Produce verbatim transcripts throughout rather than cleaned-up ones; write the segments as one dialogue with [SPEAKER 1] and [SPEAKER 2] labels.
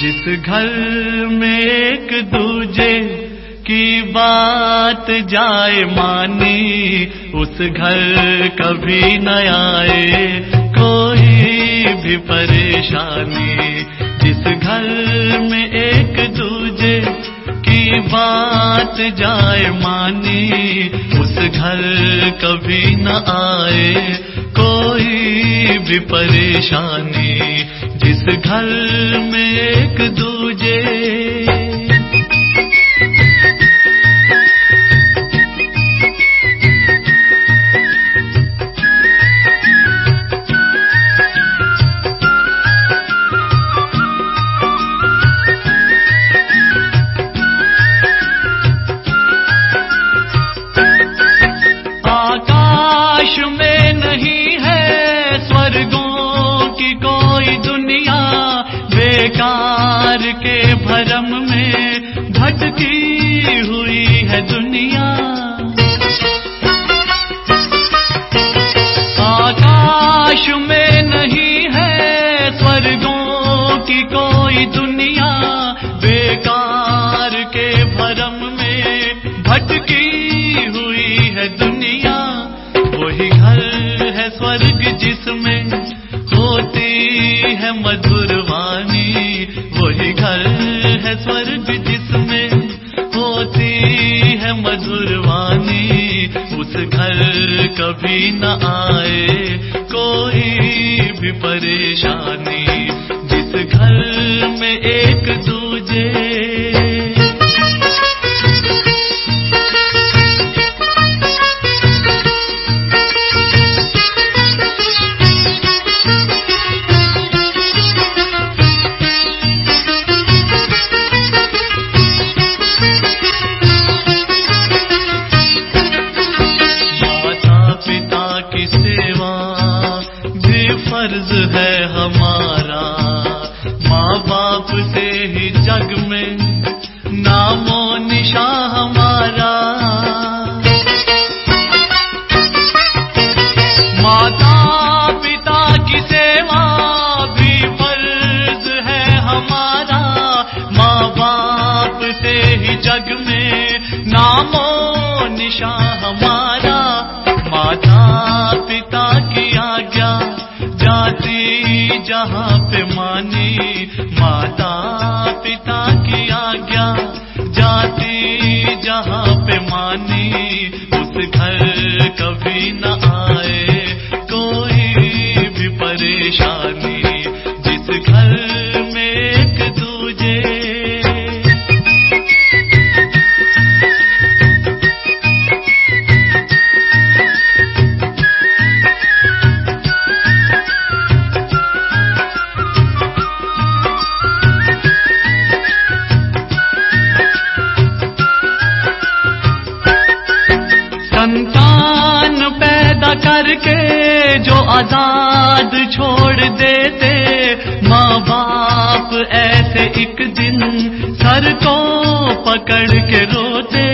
[SPEAKER 1] जिस घर में एक दूजे की बात जाए मानी, उस घर कभी न आए कोई भी परेशानी। जिस घर में एक दूजे की बात जाए मानी, उस घर कभी न आए कोई भी परेशानी। जिस घर में एक दूजे आकाश में नहीं है स्वर्गों की कोई दुनिया, बेकार के भरम में भटकी हुई है दुनिया। आकाश में नहीं है स्वर्गों की कोई दुनिया, बेकार के भरम में भटकी हुई है दुनिया। वही घर है स्वर्ग जिसमें होती है मधुर वाणी, वही घर है स्वर्ग जिसमें होती है मधुर वाणी। उस घर कभी न आए कोई भी परेशानी। जिस घर में एक दूजे फर्ज है हमारा, माँ बाप से ही जग में नामो निशा हमारा। माता पिता की सेवा भी फर्ज है हमारा, माँ बाप से ही जग में नामो निशा हमारा। माता पिता की आज्ञा जाती जहाँ पे मानी, माता पिता की आज्ञा जाती जहाँ पे मानी। उस घर कभी न आए कोई भी परेशानी। जिस घर में एक दूजे संतान पैदा करके जो आजाद छोड़ देते, माँ बाप ऐसे एक दिन सर को पकड़ के रोते।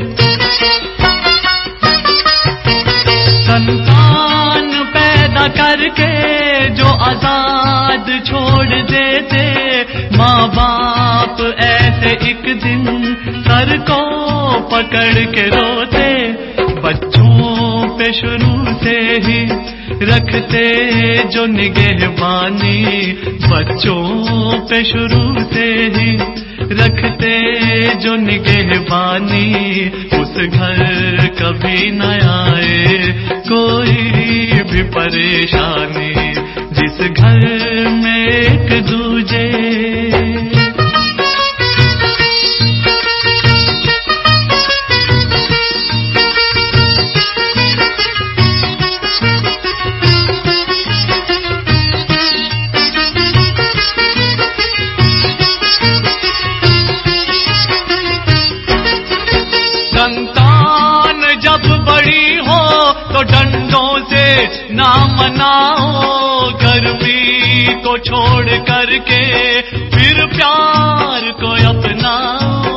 [SPEAKER 1] संतान पैदा करके जो आजाद छोड़ देते, माँ बाप ऐसे एक दिन सर को पकड़ के रोते। बच्चों पे शुरू से ही रखते जो निगहबानी, बच्चों पे शुरू से ही रखते जो निगहबानी। उस घर कभी न आए कोई भी परेशानी। जिस घर में एक दूजे संतान जब बड़ी हो तो डंडों से ना मनाओ, गर्मी को छोड़ करके फिर प्यार को अपनाओ।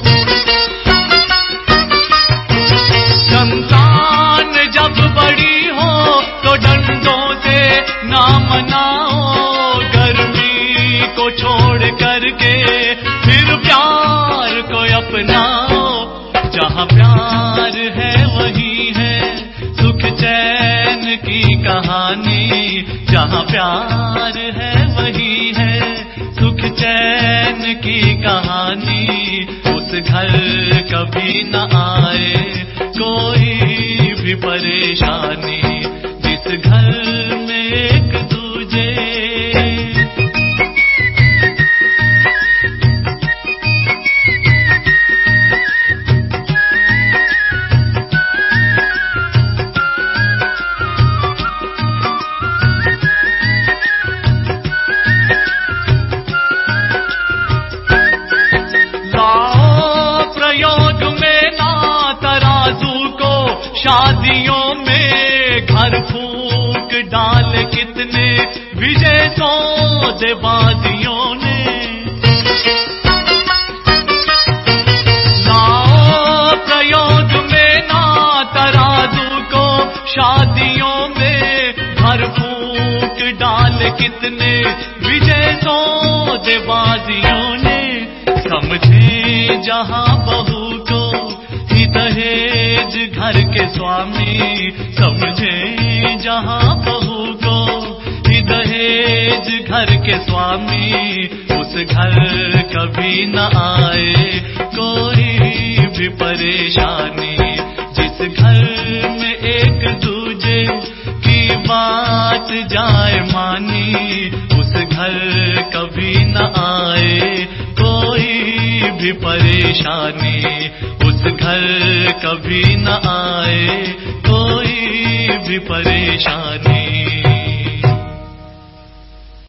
[SPEAKER 1] संतान जब बड़ी हो तो डंडों से ना मनाओ, गर्मी को छोड़ छोड़ करके फिर प्यार को अपनाओ। जहाँ प्यार है वही है सुख चैन की कहानी। जहाँ प्यार है वही है सुख चैन की कहानी। उस घर कभी न आए कोई भी परेशानी, जिस घर में एक दूजे शादियों में घर फूंक डाल कितने विजय सौदेबाजियों ने। लाओ प्रयोग में ना तराजू को, शादियों में घर फूंक डाल कितने विजय सौदेबाजियों ने। समझे जहां बहू को ही दहेज घर के स्वामी, समझे जहां बहू को ही दहेज घर के स्वामी। उस घर कभी न आए कोई भी परेशानी, जिस घर में एक दूजे की बात जाए मानी। उस घर कभी न आए कोई भी परेशानी, उस घर कभी न आए कोई भी परेशानी।